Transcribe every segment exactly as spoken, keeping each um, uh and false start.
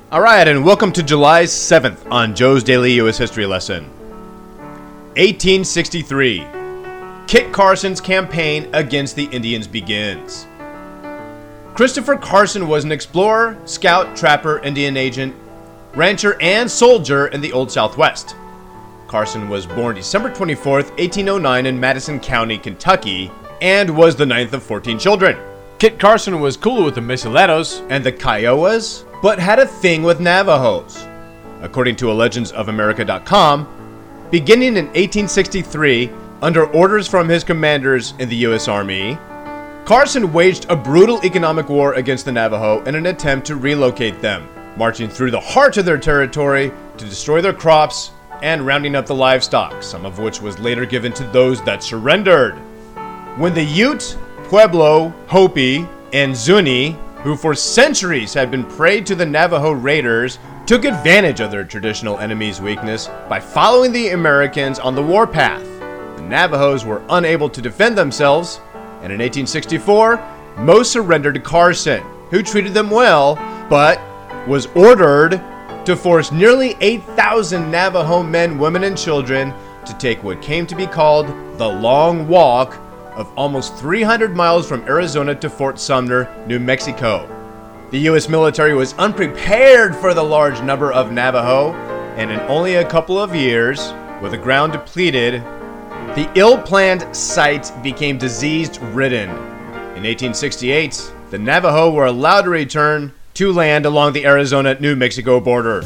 Alright, and welcome to July seventh on Joe's Daily U S History Lesson. eighteen sixty-three. Kit Carson's campaign against the Indians begins. Christopher Carson was an explorer, scout, trapper, Indian agent, rancher, and soldier in the Old Southwest. Carson was born December twenty-fourth, eighteen oh nine in Madison County, Kentucky, and was the ninth of fourteen children. Kit Carson was cool with the Mesileros and the Kiowas, but had a thing with Navajos. According to a legends of america dot com, beginning in eighteen sixty-three, under orders from his commanders in the U S Army, Carson waged a brutal economic war against the Navajo in an attempt to relocate them, marching through the heart of their territory to destroy their crops and rounding up the livestock, some of which was later given to those that surrendered. When the Ute, Pueblo, Hopi, and Zuni, who for centuries had been prey to the Navajo raiders, took advantage of their traditional enemy's weakness by following the Americans on the warpath, the Navajos were unable to defend themselves, and in eighteen sixty-four, most surrendered to Carson, who treated them well, but was ordered to force nearly eight thousand Navajo men, women, and children to take what came to be called the Long Walk of almost three hundred miles from Arizona to Fort Sumner, New Mexico. The U S military was unprepared for the large number of Navajo, and in only a couple of years, with the ground depleted, the ill-planned site became disease-ridden. In eighteen sixty-eight, the Navajo were allowed to return to land along the Arizona-New Mexico border.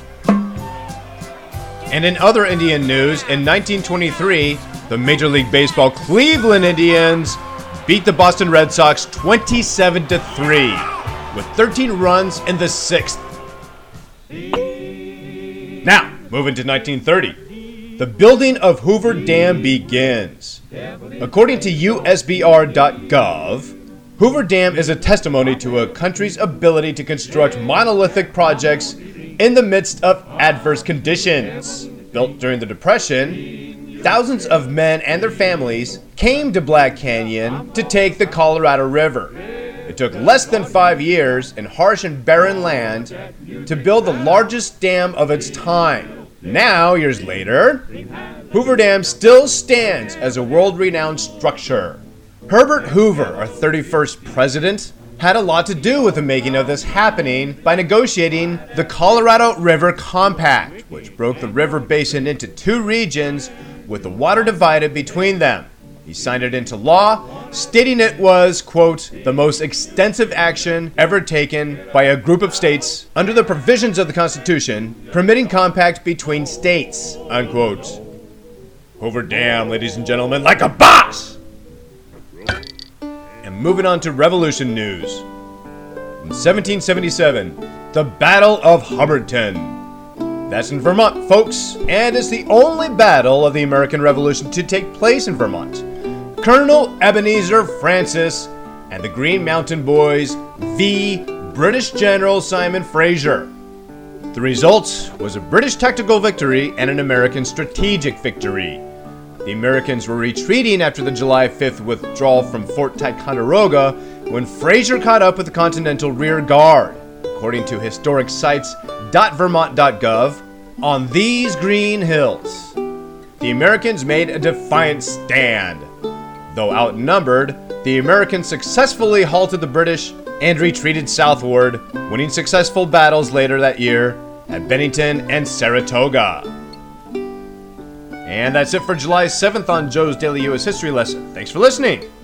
And in other Indian news, in nineteen twenty-three, the Major League Baseball Cleveland Indians beat the Boston Red Sox twenty-seven to three with thirteen runs in the sixth. Now, moving to nineteen thirty, the building of Hoover Dam begins. According to U S B R dot gov, Hoover Dam is a testimony to a country's ability to construct monolithic projects in the midst of adverse conditions. Built during the Depression, thousands of men and their families came to Black Canyon to take the Colorado River. It took less than five years in harsh and barren land to build the largest dam of its time. Now, years later, Hoover Dam still stands as a world-renowned structure. Herbert Hoover, our thirty-first president, had a lot to do with the making of this happening by negotiating the Colorado River Compact, which broke the river basin into two regions with the water divided between them. He signed it into law, stating it was, quote, the most extensive action ever taken by a group of states under the provisions of the Constitution permitting compact between states, unquote. Hoover Dam, ladies and gentlemen, like a boss! And moving on to Revolution news. In seventeen seventy-seven, the Battle of Hubbardton. That's in Vermont, folks, and it's the only battle of the American Revolution to take place in Vermont. Colonel Ebenezer Francis and the Green Mountain Boys v. British General Simon Fraser. The result was a British tactical victory and an American strategic victory. The Americans were retreating after the July fifth withdrawal from Fort Ticonderoga when Fraser caught up with the Continental Rear Guard. According to historic sites dot vermont dot gov, on these green hills, the Americans made a defiant stand. Though outnumbered, the Americans successfully halted the British and retreated southward, winning successful battles later that year at Bennington and Saratoga. And that's it for July seventh on Joe's Daily U S History Lesson. Thanks for listening.